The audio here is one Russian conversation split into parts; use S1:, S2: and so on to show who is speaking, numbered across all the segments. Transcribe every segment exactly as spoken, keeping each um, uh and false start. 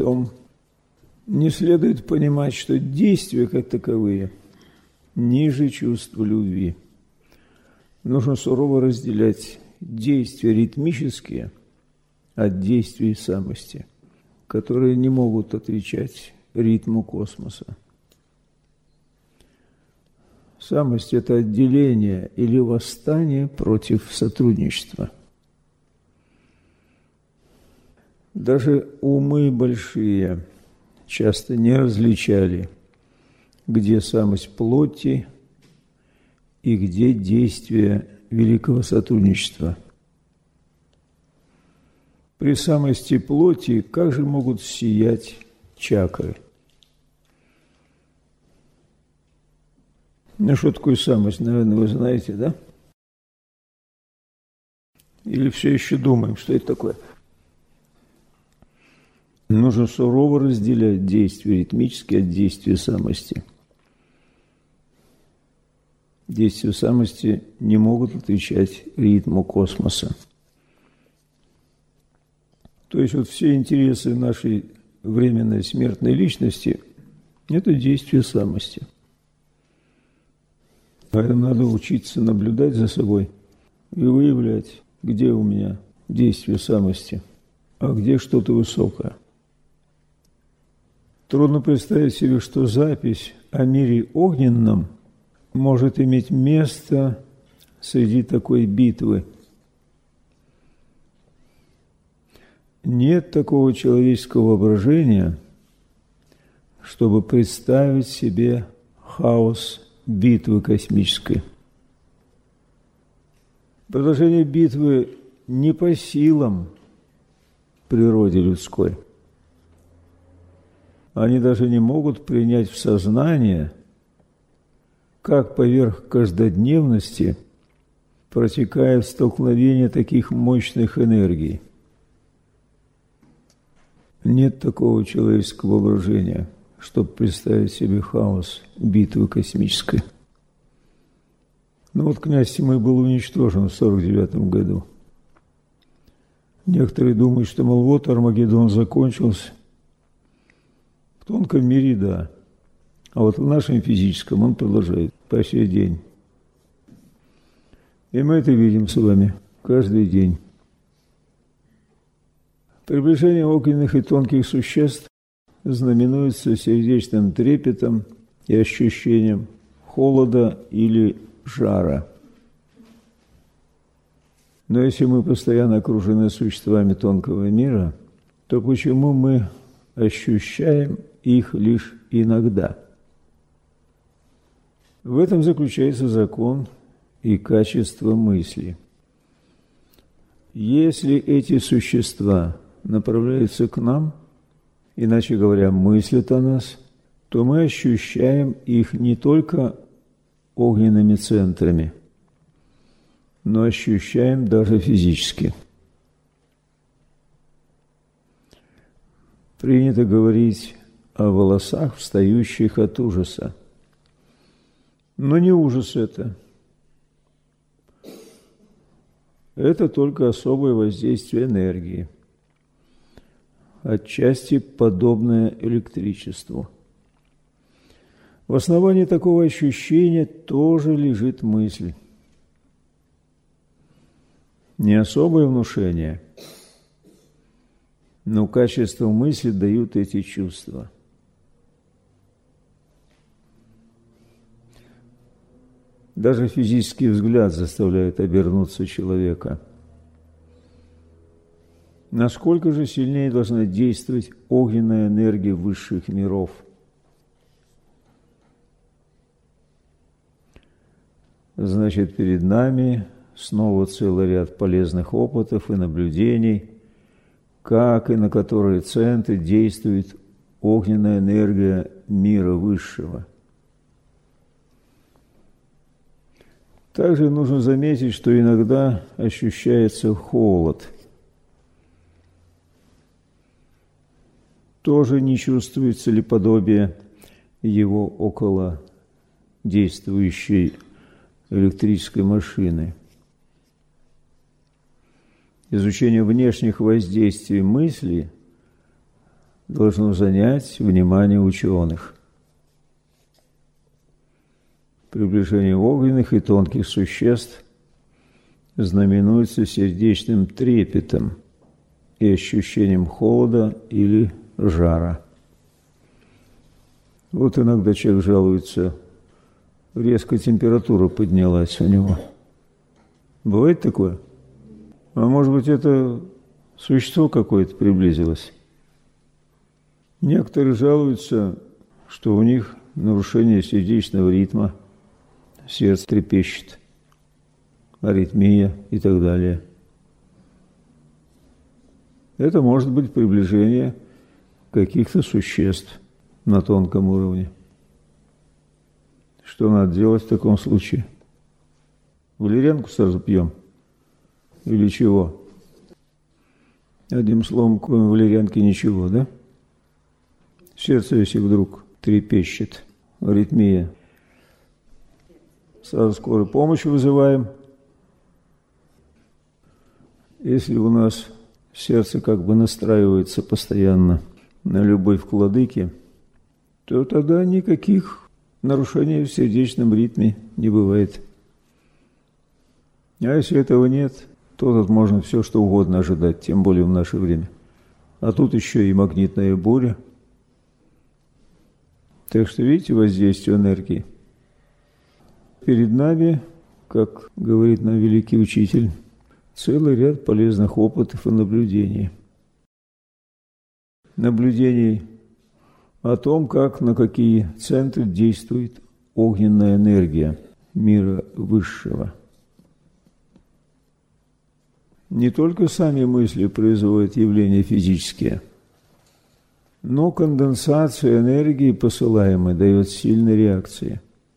S1: том, не следует понимать, что действия как таковые ниже чувства любви. Нужно сурово разделять действия ритмические от действий самости, которые не могут отвечать ритму космоса. Самость – это отделение или восстание против сотрудничества. Даже умы большие часто не различали, где самость плоти и где действие великого сотрудничества. При самости плоти как же могут сиять чакры? Ну, что такое самость, наверное, вы знаете, да? Или все еще думаем, что это такое? Нужно сурово разделять действия ритмические от действия самости. Действия самости не могут отвечать ритму космоса. То есть вот все интересы нашей временной смертной личности – это действие самости. Поэтому надо учиться наблюдать за собой и выявлять, где у меня действие самости, а где что-то высокое. Трудно представить себе, что запись о мире огненном может иметь место среди такой битвы. Нет такого человеческого воображения, чтобы представить себе хаос битвы космической. Продолжение битвы не по силам природе людской. Они даже не могут принять в сознание, как поверх каждодневности протекает столкновение таких мощных энергий. Нет такого человеческого воображения, чтобы представить себе хаос битвы космической. Ну вот князь Тимой был уничтожен в сорок девятом году. Некоторые думают, что, мол, вот Армагеддон закончился. В тонком мире – да. А вот в нашем физическом он продолжает по сей день. И мы это видим с вами каждый день. Приближение огненных и тонких существ знаменуется сердечным трепетом и ощущением холода или жара. Но если мы постоянно окружены существами тонкого мира, то почему мы ощущаем их лишь иногда? В этом заключается закон и качество мысли. Если эти существа направляются к нам, иначе говоря, мыслят о нас, то мы ощущаем их не только огненными центрами, но ощущаем даже физически. Принято говорить о волосах, встающих от ужаса. Но не ужас это. Это только особое воздействие энергии, отчасти подобное электричеству. В основании такого ощущения тоже лежит мысль. Не особое внушение, но качество мысли дают эти чувства. Даже физический взгляд заставляет обернуться человека. Насколько же сильнее должна действовать огненная энергия высших миров? Значит, перед нами снова целый ряд полезных опытов и наблюдений, как и на которые центры действует огненная энергия мира высшего. Также нужно заметить, что иногда ощущается холод. Тоже не чувствуется ли подобие его около действующей электрической машины? Изучение внешних воздействий мысли должно занять внимание ученых. Приближение огненных и тонких существ знаменуется сердечным трепетом и ощущением холода или жара. Вот иногда человек жалуется, резко температура поднялась у него. Бывает такое? А может быть, это существо какое-то приблизилось? Некоторые жалуются, что у них нарушение сердечного ритма, сердце трепещет, аритмия и так далее. Это может быть приближение каких-то существ на тонком уровне. Что надо делать в таком случае? Валерьянку сразу пьем? Или чего? Одним словом, кроме валерьянки ничего, да? Сердце, если вдруг трепещет, аритмия, сразу скорую помощь вызываем. Если у нас сердце как бы настраивается постоянно на любовь к владыке, то тогда никаких нарушений в сердечном ритме не бывает. А если этого нет, то тут можно все что угодно ожидать, тем более в наше время. А тут еще и магнитная буря. Так что видите воздействие энергии. Перед нами, как говорит нам великий учитель, целый ряд полезных опытов и наблюдений. Наблюдений о том, как, на какие центры действует огненная энергия мира высшего. Не только сами мысли производят явления физические, но конденсация энергии, посылаемой, дает сильные реакции.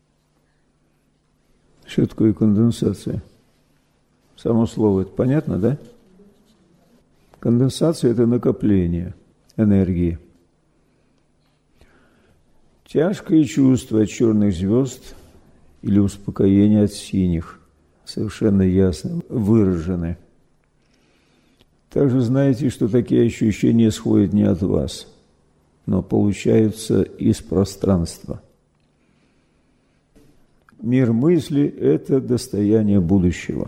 S1: Что такое конденсация? Само слово это понятно, да? Конденсация – это накопление энергии. Тяжкое чувство от черных звезд или успокоение от синих совершенно ясно выражены. Также знаете, что такие ощущения исходят не от вас, но получаются из пространства. Мир мысли – это достояние будущего.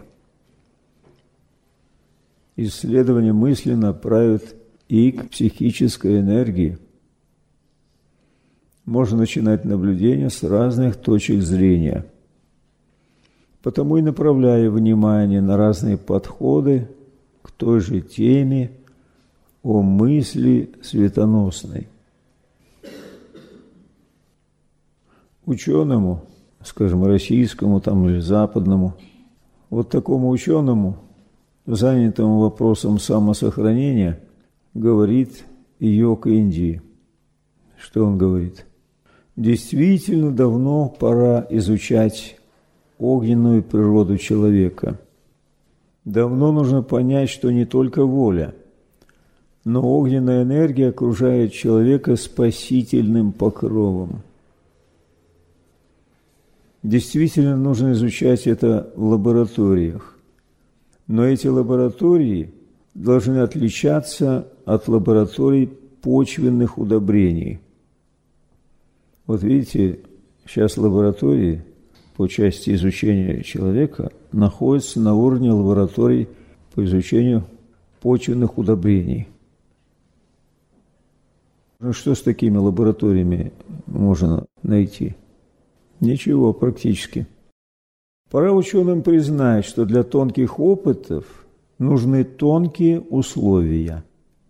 S1: Исследование мысли направит и к психической энергии. Можно начинать наблюдение с разных точек зрения. Потому и направляя внимание на разные подходы к той же теме о мысли светоносной. Ученому, скажем, российскому там, или западному, вот такому ученому, занятому вопросом самосохранения, говорит йог Индии. Что он говорит? Действительно, давно пора изучать огненную природу человека. Давно нужно понять, что не только воля, но огненная энергия окружает человека спасительным покровом. Действительно, нужно изучать это в лабораториях. Но эти лаборатории должны отличаться от лабораторий почвенных удобрений. Вот видите, сейчас лаборатории по части изучения человека находятся на уровне лабораторий по изучению почвенных удобрений. Ну что с такими лабораториями можно найти? Ничего практически. Пора ученым признать, что для тонких опытов нужны тонкие условия.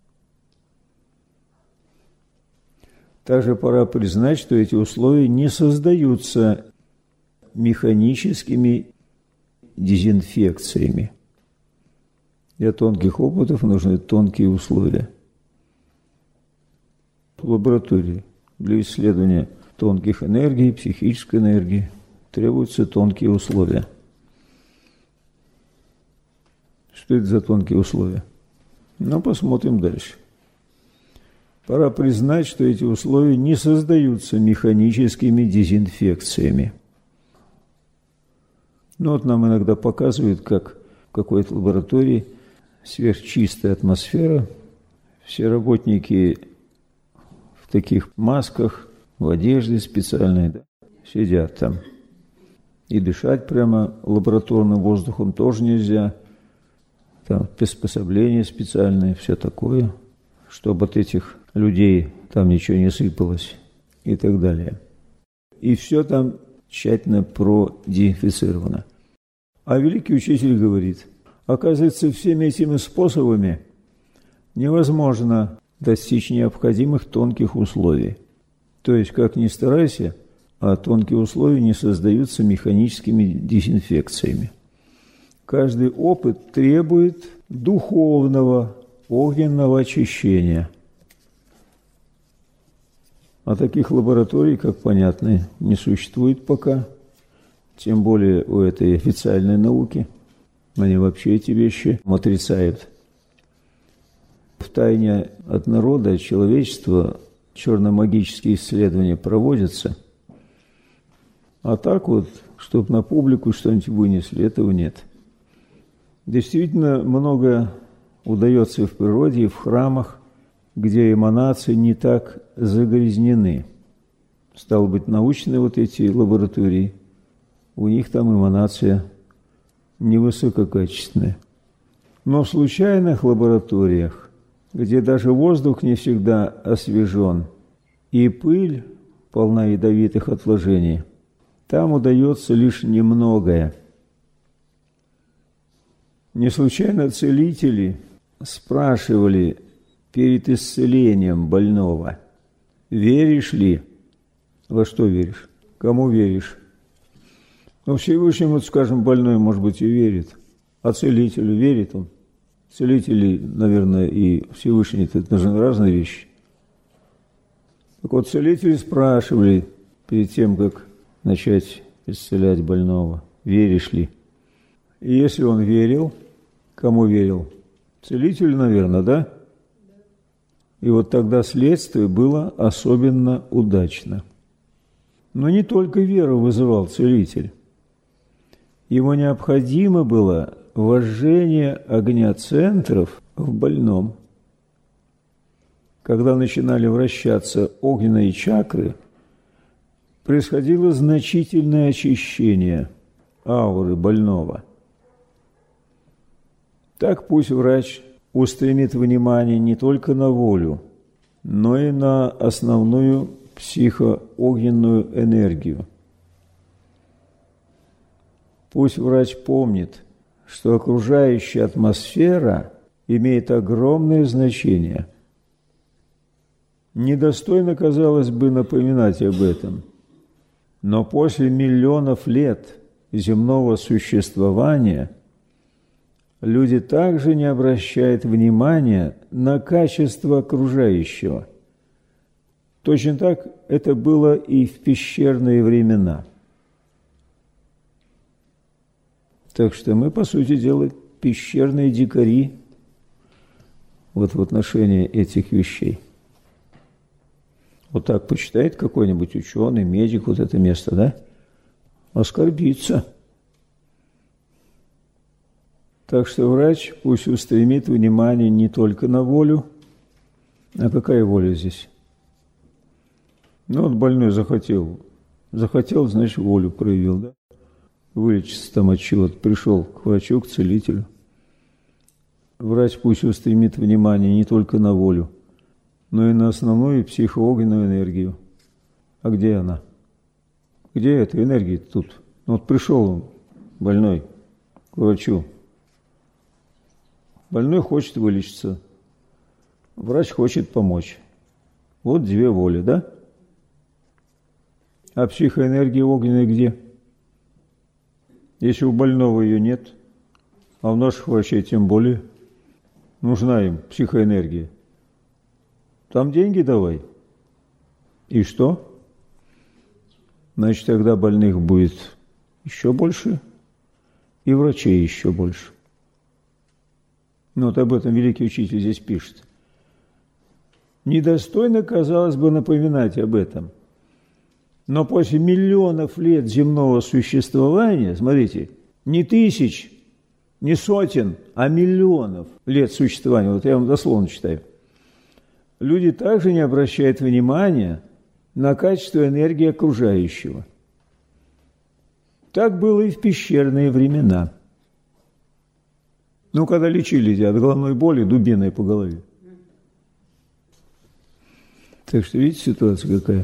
S1: Также пора признать, что эти условия не создаются механическими дезинфекциями. Для тонких опытов нужны тонкие условия. В лаборатории для исследования тонких энергий, психической энергии требуются тонкие условия. Что это за тонкие условия? Ну, посмотрим дальше. Пора признать, что эти условия не создаются механическими дезинфекциями. Ну, вот нам иногда показывают, как в какой-то лаборатории сверхчистая атмосфера, все работники в таких масках, в одежде специальной, да, сидят там. И дышать прямо лабораторным воздухом тоже нельзя. Там приспособления специальные, все такое, чтобы от этих людей там ничего не сыпалось и так далее. И все там тщательно продезинфицировано. А великий учитель говорит, оказывается, всеми этими способами невозможно достичь необходимых тонких условий. То есть, как ни старайся, а тонкие условия не создаются механическими дезинфекциями. Каждый опыт требует духовного, огненного очищения. А таких лабораторий, как понятно, не существует пока, тем более у этой официальной науки. Они вообще эти вещи отрицают. В тайне от народа, от человечества черно-магические исследования проводятся. А так вот, чтобы на публику что-нибудь вынесли, этого нет. Действительно, много удается и в природе, и в храмах, где эманации не так загрязнены. Стало быть, научные вот эти лаборатории, у них там эманация невысококачественная. Но в случайных лабораториях, где даже воздух не всегда освежен, и пыль полна ядовитых отложений, там удается лишь немногое. Не случайно целители спрашивали перед исцелением больного, веришь ли? Во что веришь? Кому веришь? Ну, Всевышнему, скажем, больной, может быть, и верит. А целителю верит он? Целители, наверное, и Всевышний, это же разные вещи. Так вот, целители спрашивали перед тем, как начать исцелять больного, веришь ли? И если он верил, кому верил? Целителю, наверное, да? И вот тогда следствие было особенно удачно. Но не только веру вызывал целитель. Ему необходимо было вожжение огня центров в больном. Когда начинали вращаться огненные чакры, происходило значительное очищение ауры больного. Так пусть врач устремит внимание не только на волю, но и на основную психоогненную энергию. Пусть врач помнит, что окружающая атмосфера имеет огромное значение. Недостойно, казалось бы, напоминать об этом, но после миллионов лет земного существования люди также не обращают внимания на качество окружающего. Точно так это было и в пещерные времена. Так что мы, по сути дела, пещерные дикари вот в отношении этих вещей. Вот так почитает какой-нибудь ученый, медик вот это место, да? Оскорбится. Так что врач пусть устремит внимание не только на волю. А какая воля здесь? Ну, вот больной захотел. Захотел, значит, волю проявил, да? Вылечиться там от чего-то. Пришел к врачу, к целителю. Врач пусть устремит внимание не только на волю, но и на основную психоогненную энергию. А где она? Где эта энергия тут? Ну, вот пришел он, больной, к врачу. Больной хочет вылечиться. Врач хочет помочь. Вот две воли, да? А психоэнергия огненная где? Если у больного ее нет, а у наших врачей тем более, нужна им психоэнергия. Там деньги давай. И что? Значит, тогда больных будет еще больше, и врачей еще больше. Ну, вот об этом великий учитель здесь пишет. Недостойно, казалось бы, напоминать об этом. Но после миллионов лет земного существования, смотрите, не тысяч, не сотен, а миллионов лет существования, вот я вам дословно читаю, люди также не обращают внимания на качество энергии окружающего. Так было и в пещерные времена. Ну, когда лечили от головной боли дубиной по голове. Так что, видите, ситуация какая?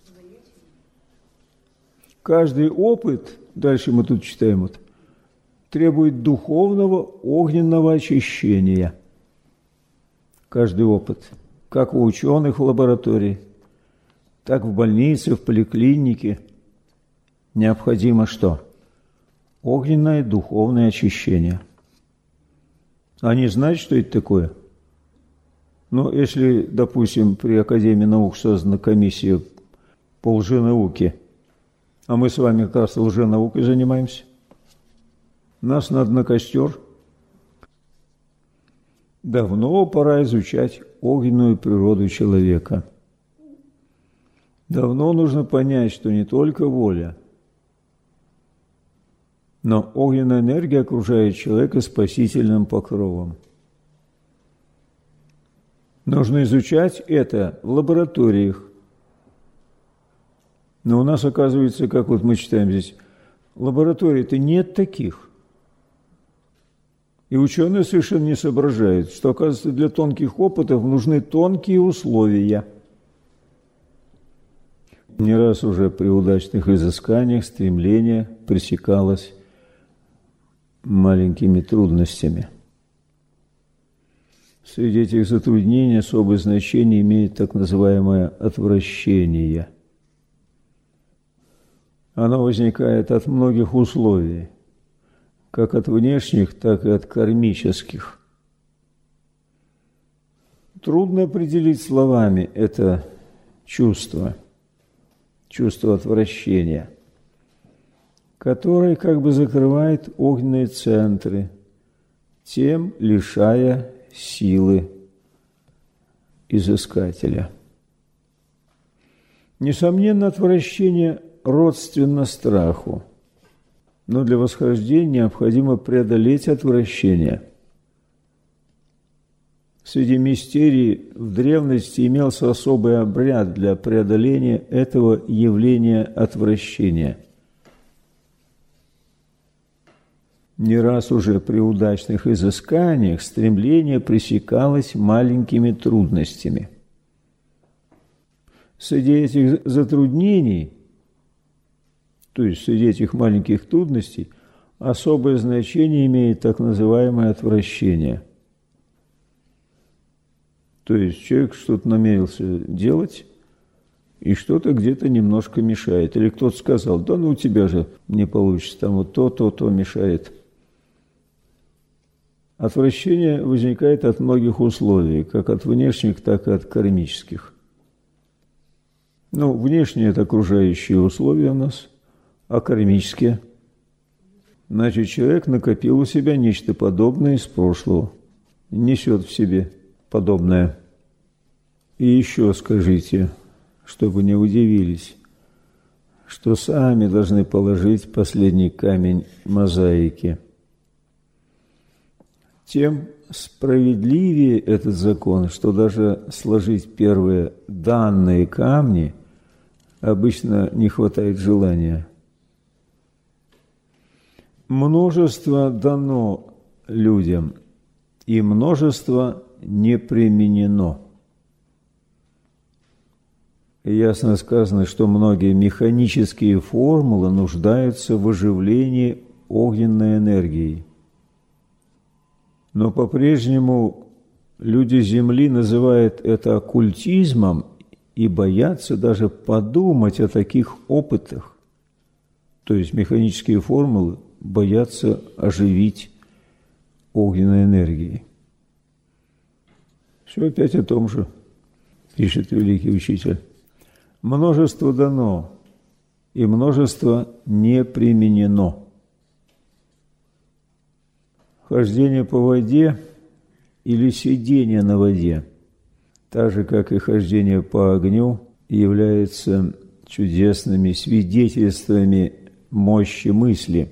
S1: Каждый опыт, дальше мы тут читаем, вот, требует духовного огненного очищения. Каждый опыт, как у ученых в лаборатории, так в больнице, в поликлинике, необходимо что? Огненное духовное очищение. Они знают, что это такое? Ну, если, допустим, при Академии наук создана комиссия по лженауке, а мы с вами как раз лженаукой занимаемся, нас надо на костер. Давно пора изучать огненную природу человека. Давно нужно понять, что не только воля, но огненная энергия окружает человека спасительным покровом. Нужно изучать это в лабораториях. Но у нас, оказывается, как вот мы читаем здесь, лабораторий-то нет таких. И ученые совершенно не соображают, что, оказывается, для тонких опытов нужны тонкие условия. Не раз уже при удачных изысканиях стремление пресекалось маленькими трудностями. Среди этих затруднений особое значение имеет так называемое отвращение. Оно возникает от многих условий, как от внешних, так и от кармических. Трудно определить словами это чувство, чувство отвращения, которое как бы закрывает огненные центры, тем лишая силы изыскателя. Несомненно, отвращение родственно страху, но для восхождения необходимо преодолеть отвращение. Среди мистерий в древности имелся особый обряд для преодоления этого явления отвращения. Не раз уже при удачных изысканиях стремление пресекалось маленькими трудностями. Среди этих затруднений, то есть среди этих маленьких трудностей, особое значение имеет так называемое отвращение. То есть человек что-то намерился делать, и что-то где-то немножко мешает. Или кто-то сказал, да ну у тебя же не получится, там вот то, то, то мешает. Отвращение возникает от многих условий, как от внешних, так и от кармических. Ну, внешние – это окружающие условия у нас, а кармические – значит, человек накопил у себя нечто подобное из прошлого, несет в себе подобное. И еще скажите, чтобы не удивились, что сами должны положить последний камень мозаики. Тем справедливее этот закон, что даже сложить первые данные камни обычно не хватает желания. Множество дано людям, и множество не применено. Ясно сказано, что многие механические формулы нуждаются в оживлении огненной энергии. Но по-прежнему люди Земли называют это оккультизмом и боятся даже подумать о таких опытах. То есть механические формулы боятся оживить огненной энергией. Все опять о том же, пишет великий учитель. Множество дано, и множество не применено. Хождение по воде или сидение на воде, так же, как и хождение по огню, являются чудесными свидетельствами мощи мысли.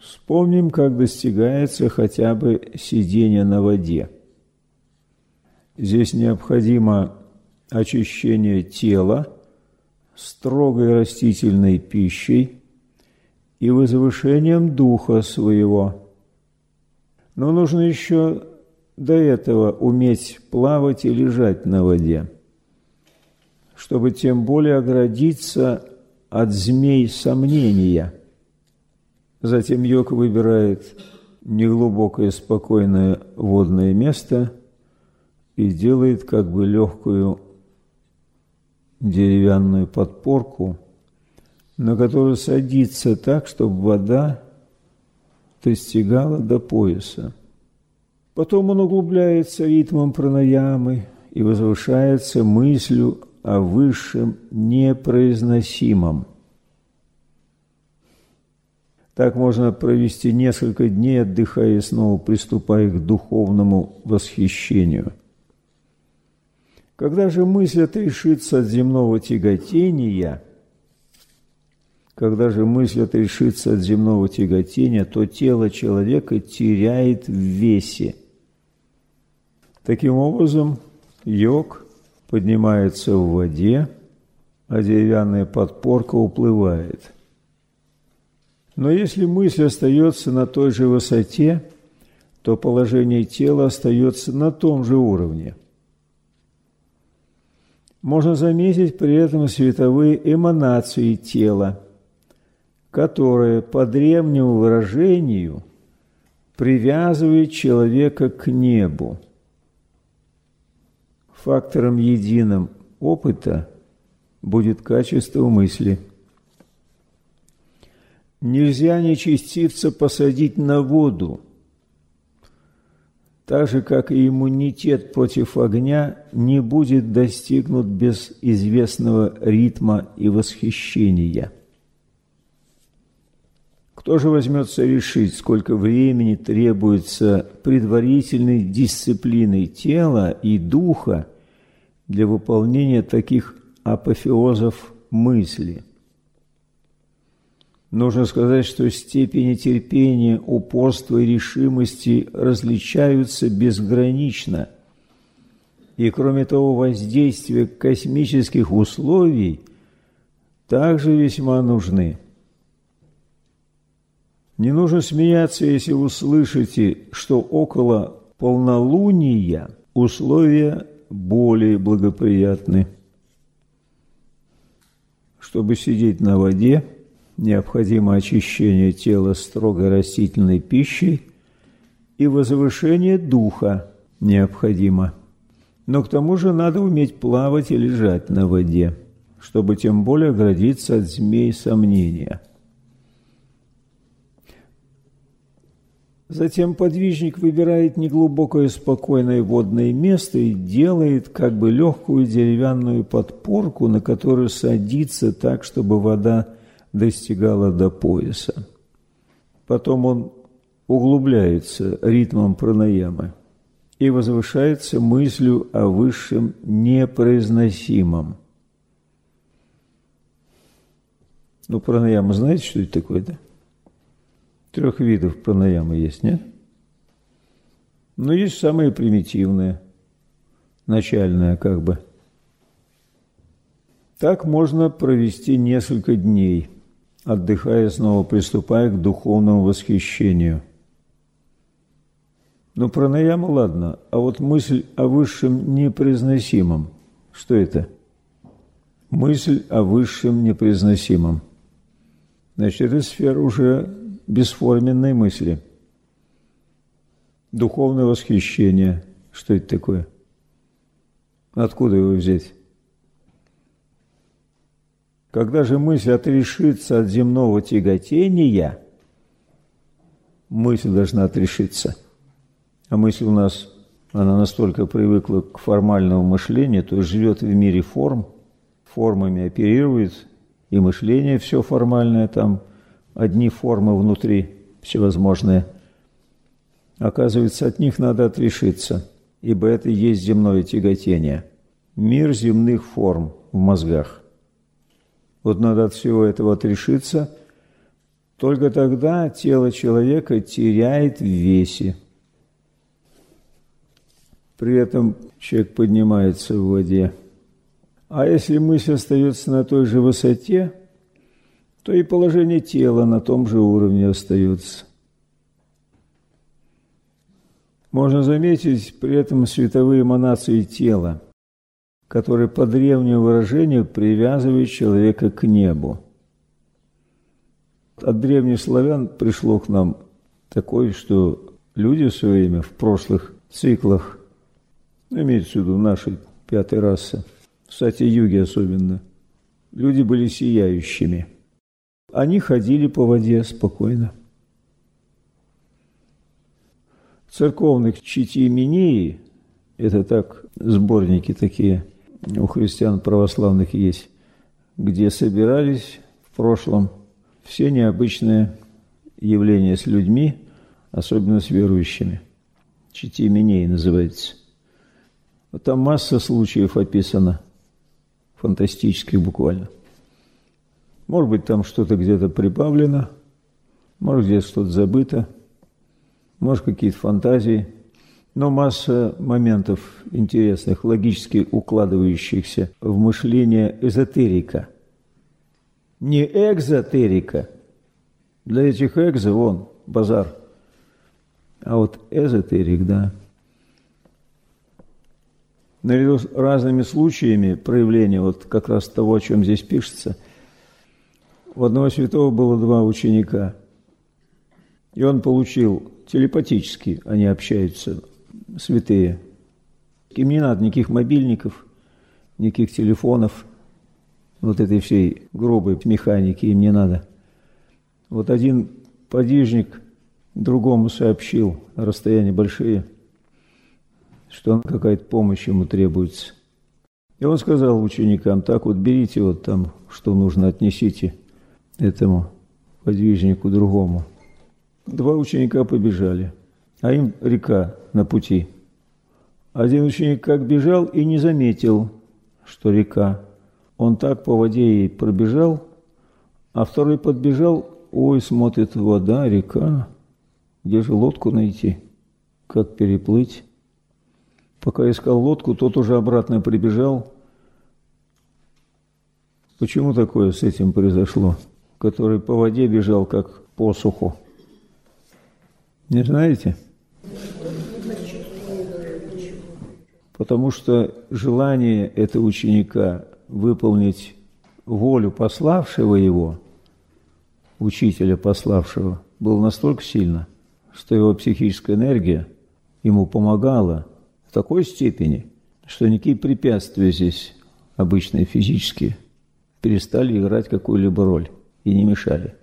S1: Вспомним, как достигается хотя бы сидение на воде. Здесь необходимо очищение тела строгой растительной пищей и возвышением духа своего. Но нужно еще до этого уметь плавать и лежать на воде, чтобы тем более оградиться от змей сомнения. Затем йог выбирает неглубокое спокойное водное место и делает как бы легкую деревянную подпорку, на которую садится так, чтобы вода достигала до пояса. Потом он углубляется ритмом пранаямы и возвышается мыслью о высшем непроизносимом. Так можно провести несколько дней, отдыхая и снова приступая к духовному восхищению. Когда же мысль отрешится от земного тяготения, когда же мысль отрешится от земного тяготения, то тело человека теряет в весе. Таким образом, йог поднимается в воде, а деревянная подпорка уплывает. Но если мысль остается на той же высоте, то положение тела остается на том же уровне. Можно заметить при этом световые эманации тела, которые по древнему выражению привязывают человека к небу. Фактором единым опыта будет качество мысли. Нельзя нечестивца посадить на воду, так же, как и иммунитет против огня не будет достигнут без известного ритма и восхищения. Кто же возьмется решить, сколько времени требуется предварительной дисциплины тела и духа для выполнения таких апофеозов мысли? Нужно сказать, что степени терпения, упорства и решимости различаются безгранично. И кроме того, воздействие космических условий также весьма нужны. Не нужно смеяться, если услышите, что около полнолуния условия более благоприятны. Чтобы сидеть на воде, необходимо очищение тела строгой растительной пищей и возвышение духа необходимо. Но к тому же надо уметь плавать и лежать на воде, чтобы тем более оградиться от змей сомнения. Затем подвижник выбирает неглубокое спокойное водное место и делает как бы легкую деревянную подпорку, на которую садится так, чтобы вода достигала до пояса. Потом он углубляется ритмом пранаямы и возвышается мыслью о высшем непроизносимом. Ну, пранаяма, знаете, что это такое, да? Трех видов пранаямы есть, нет? Но есть самые примитивные, начальные как бы. Так можно провести несколько дней, отдыхая, снова приступая к духовному восхищению. Ну, пранаяма, ладно, а вот мысль о высшем непроизносимом, что это? Мысль о высшем непроизносимом. Значит, это сфера уже бесформенной мысли. Духовное восхищение. Что это такое? Откуда его взять? Когда же мысль отрешится от земного тяготения, мысль должна отрешиться. А мысль у нас, она настолько привыкла к формальному мышлению, то есть живет в мире форм, формами оперирует, и мышление все формальное там, одни формы внутри всевозможные. Оказывается, от них надо отрешиться, ибо это и есть земное тяготение. Мир земных форм в мозгах. Вот надо от всего этого отрешиться, только тогда тело человека теряет в весе. при этом человек поднимается в воде. А если мысль остается на той же высоте, то и положение тела на том же уровне остается. Можно заметить при этом световые эманации тела, которые по древнему выражению привязывают человека к небу. От древних славян пришло к нам такое, что люди в свое время в прошлых циклах, имеется в виду нашей пятой расы, в Сати-юге особенно, люди были сияющими. Они ходили по воде спокойно. Церковных читимении, это так, сборники такие у христиан православных есть, где собирались в прошлом все необычные явления с людьми, особенно с верующими. Читименей называется. Вот там масса случаев описано, фантастических буквально. Может быть, там что-то где-то прибавлено, может, где-то что-то забыто, может, какие-то фантазии, но масса моментов интересных, логически укладывающихся в мышление эзотерика. Не экзотерика. Для этих экзо, вон, базар. А вот эзотерик, да. Наряду с разными случаями проявления вот как раз того, о чем здесь пишется, у одного святого было два ученика, и он получил телепатически, они общаются, святые. Им не надо никаких мобильников, никаких телефонов, вот этой всей грубой механики им не надо. Вот один подвижник другому сообщил, расстояния большие, что какая-то помощь ему требуется. И он сказал ученикам: так вот берите вот там, что нужно, отнесите этому подвижнику другому. Два ученика побежали, а им река на пути. Один ученик как бежал и не заметил, что река. Он так по воде и пробежал, а второй подбежал, ой, смотрит, вода, река, где же лодку найти, как переплыть? Пока искал лодку, тот уже обратно прибежал. Почему такое с этим произошло? Который по воде бежал, как по суху. Не знаете? Потому что желание этого ученика выполнить волю пославшего его, учителя пославшего, было настолько сильно, что его психическая энергия ему помогала в такой степени, что никакие препятствия здесь, обычные физические, перестали играть какую-либо роль и не мешали.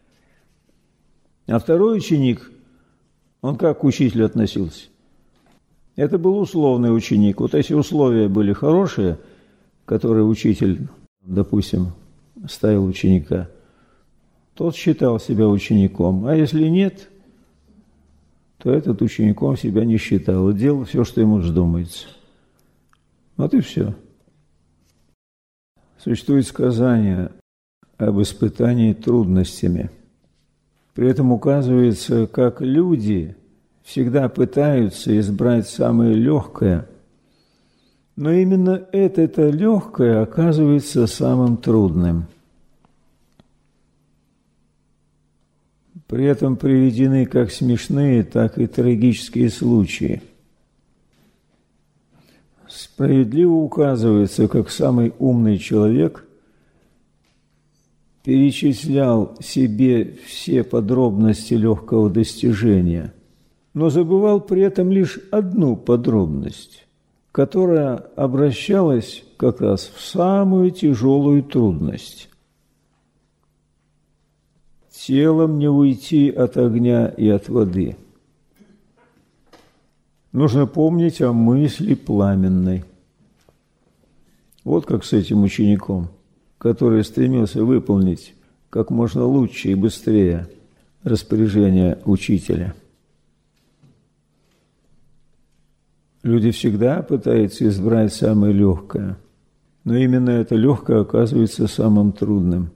S1: А второй ученик, он как к учителю относился? Это был условный ученик. Вот если условия были хорошие, которые учитель, допустим, ставил ученика, тот считал себя учеником. А если нет, то этот учеником себя не считал и делал все, что ему вздумается. Вот и все. Существует сказание об испытании трудностями. При этом указывается, как люди всегда пытаются избрать самое легкое, но именно это-то легкое оказывается самым трудным. При этом приведены как смешные, так и трагические случаи. Справедливо указывается, как самый умный человек перечислял себе все подробности легкого достижения, но забывал при этом лишь одну подробность, которая обращалась как раз в самую тяжелую трудность. Телом не уйти от огня и от воды. Нужно помнить о мысли пламенной. Вот как с этим учеником, который стремился выполнить как можно лучше и быстрее распоряжение учителя. Люди всегда пытаются избрать самое легкое, но именно это легкое оказывается самым трудным.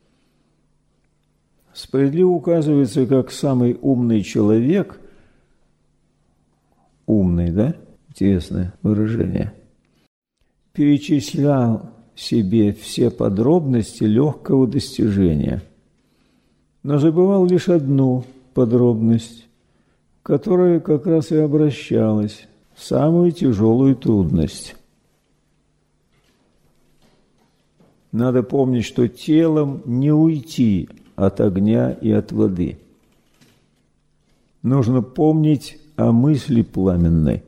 S1: Справедливо указывается, как самый умный человек, умный, да, Интересное выражение. Перечислял себе все подробности легкого достижения, но забывал лишь одну подробность, которая как раз и обращалась в самую тяжелую трудность. Надо помнить, что телом не уйти от огня и от воды. Нужно помнить о мысли пламенной.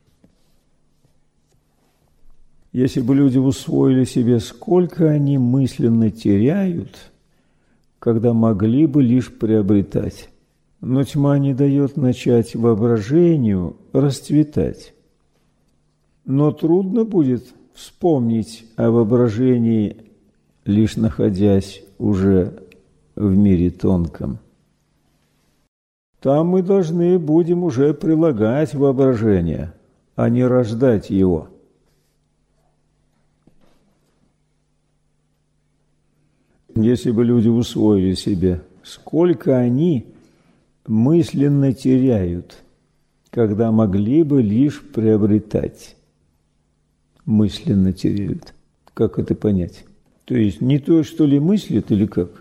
S1: Если бы люди усвоили себе, сколько они мысленно теряют, когда могли бы лишь приобретать. Но тьма не дает начать воображению расцветать. Но трудно будет вспомнить о воображении, лишь находясь уже в мире тонком. Там мы должны будем уже прилагать воображение, а не рождать его. Если бы люди усвоили себе, сколько они мысленно теряют, когда могли бы лишь приобретать. Мысленно теряют. Как это понять? То есть не то, что ли, мыслит, или как?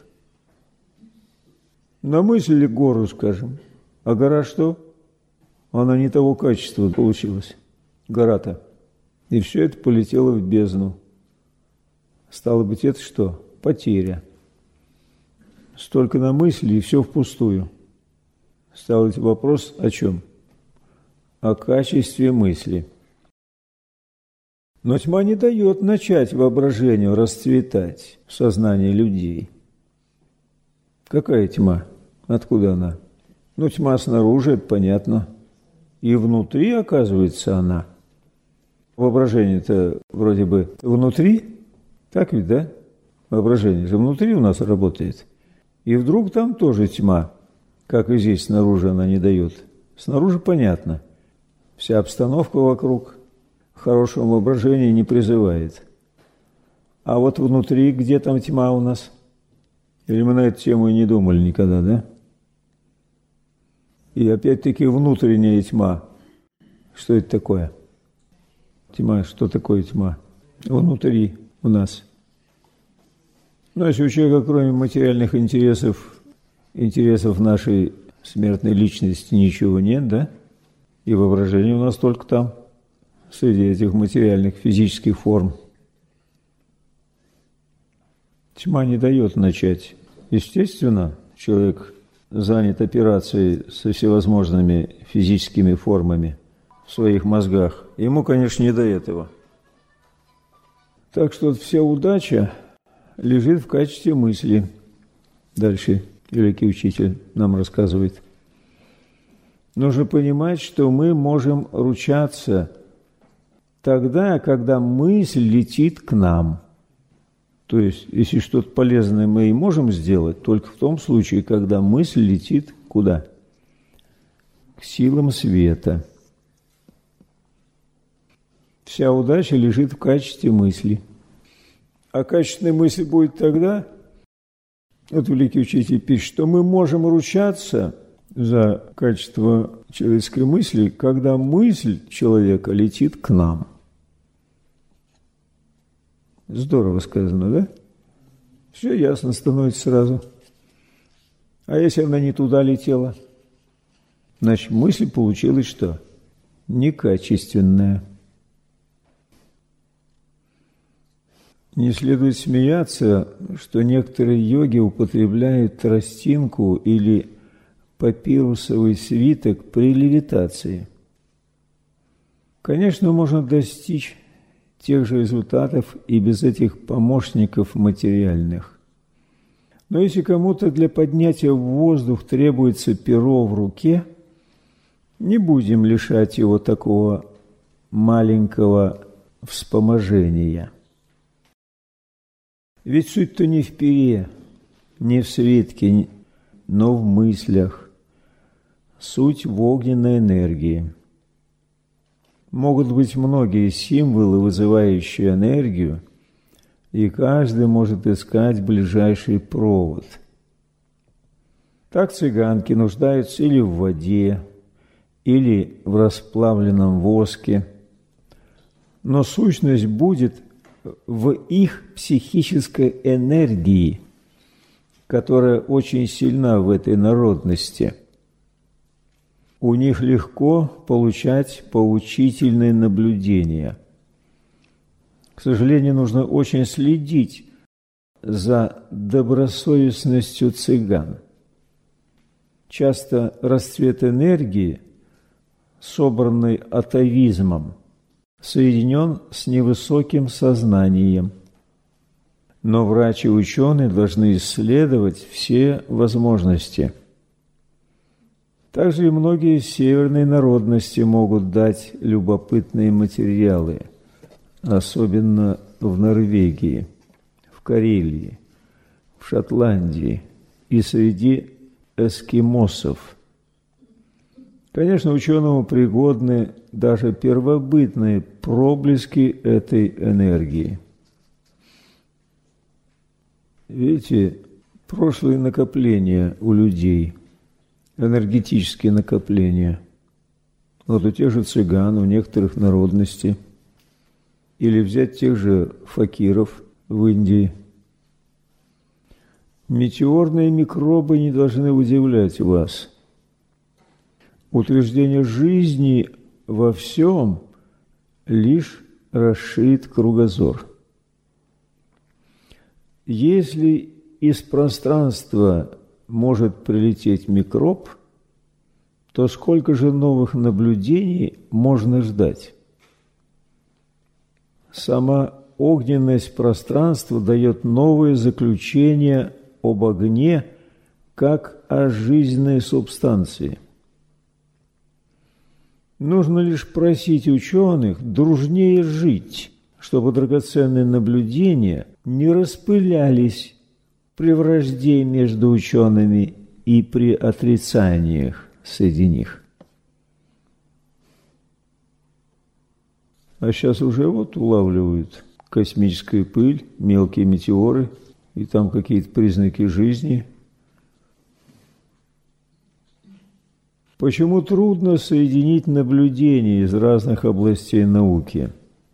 S1: Намыслили гору, скажем. А гора что? Она не того качества получилась. Гора-то. И все это полетело в бездну. Стало быть, это что? Потеря. Столько намыслили, и все впустую. Стал ведь вопрос о чем? О качестве мысли. Но тьма не дает начать воображению расцветать в сознании людей. Какая тьма? Откуда она? Ну, тьма снаружи, это понятно. И внутри, оказывается, она. Воображение-то вроде бы внутри. Так ведь, да? Воображение же внутри у нас работает. И вдруг там тоже тьма. Как и здесь снаружи она не дает. Снаружи понятно. Вся обстановка вокруг хорошего воображения не призывает. А вот внутри, где там тьма у нас? Или мы на эту тему и не думали никогда, да? И опять-таки внутренняя тьма. Что это такое? Тьма, что такое тьма? Внутри у нас. Ну, если у человека, кроме материальных интересов, интересов нашей смертной личности ничего нет, да? И воображение у нас только там, среди этих материальных физических форм. Тьма не дает начать. Естественно, человек занят операцией со всевозможными физическими формами в своих мозгах. Ему, конечно, не до этого. Так что вся удача лежит в качестве мысли. Дальше великий учитель нам рассказывает. Нужно понимать, что мы можем ручаться тогда, когда мысль летит к нам. То есть, если что-то полезное мы и можем сделать, только в том случае, когда мысль летит куда? К силам света. Вся удача лежит в качестве мысли. А качественная мысль будет тогда, вот великий учитель пишет, что мы можем ручаться за качество человеческой мысли, когда мысль человека летит к нам. Здорово сказано, да? Все ясно становится сразу. А если она не туда летела? Значит, мысль получилась что? Некачественная. Не следует смеяться, что некоторые йоги употребляют тростинку или папирусовый свиток при левитации. Конечно, можно достичь тех же результатов и без этих помощников материальных. Но если кому-то для поднятия в воздух требуется перо в руке, не будем лишать его такого маленького вспоможения. Ведь суть-то не в пере, не в свитке, но в мыслях. Суть в огненной энергии. Могут быть многие символы, вызывающие энергию, и каждый может искать ближайший провод. Так цыганки нуждаются или в воде, или в расплавленном воске, но сущность будет в их психической энергии, которая очень сильна в этой народности. У них легко получать поучительные наблюдения. К сожалению, нужно очень следить за добросовестностью цыган. Часто расцвет энергии, собранный атовизмом, соединен с невысоким сознанием. Но врач и ученые должны исследовать все возможности. Также и многие северные народности могут дать любопытные материалы, особенно в Норвегии, в Карелии, в Шотландии и среди эскимосов. Конечно, ученому пригодны даже первобытные проблески этой энергии. Видите, прошлые накопления у людей, энергетические накопления, вот у тех же цыган, у некоторых народностей, или взять тех же факиров в Индии. Метеорные микробы не должны удивлять вас. Утверждение жизни во всем лишь расширит кругозор. Если из пространства может прилететь микроб, то сколько же новых наблюдений можно ждать? Сама огненность пространства дает новые заключения об огне как о жизненной субстанции. Нужно лишь просить ученых дружнее жить, чтобы драгоценные наблюдения не распылялись при вражде между учеными и при отрицаниях среди них. А сейчас уже вот улавливают космическую пыль, мелкие метеоры, и там какие-то признаки жизни. Почему трудно соединить наблюдения из разных областей науки?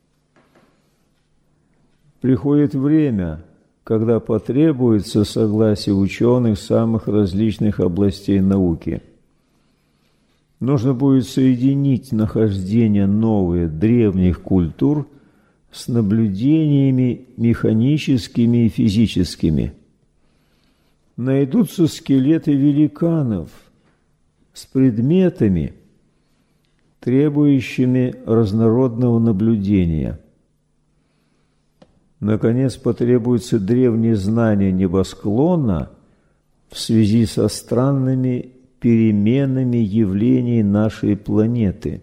S1: Приходит время, когда потребуется согласие ученых самых различных областей науки. Нужно будет соединить нахождение новых древних культур с наблюдениями механическими и физическими. Найдутся скелеты великанов с предметами, требующими разнородного наблюдения. Наконец, потребуется древнее знание небосклона в связи со странными переменами явлений нашей планеты.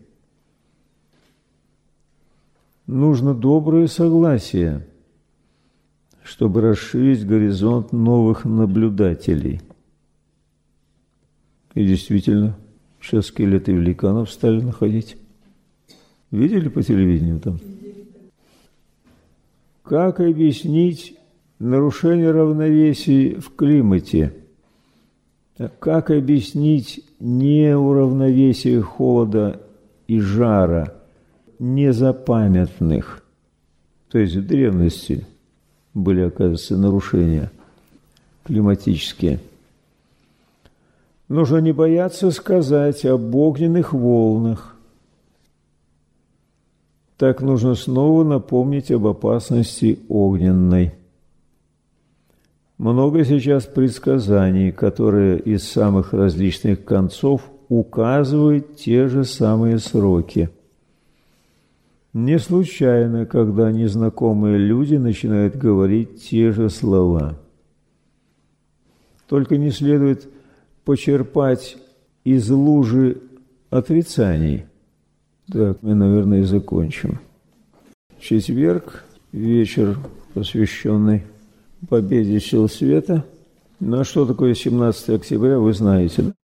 S1: Нужно доброе согласие, чтобы расширить горизонт новых наблюдателей. И действительно, сейчас скелеты великанов стали находить. Видели по телевидению там? Как объяснить нарушение равновесия в климате? Как объяснить неуравновесие холода и жара незапамятных? То есть в древности были, оказывается, нарушения климатические. Нужно не бояться сказать об огненных волнах. Так нужно снова напомнить об опасности огненной. Много сейчас предсказаний, которые из самых различных концов указывают те же самые сроки. Не случайно, когда незнакомые люди начинают говорить те же слова. Только не следует почерпать из лужи отрицаний. Так, мы, наверное, и закончим. Четверг, вечер, посвященный победе сил света. Ну а что такое семнадцатое октября, вы знаете, да?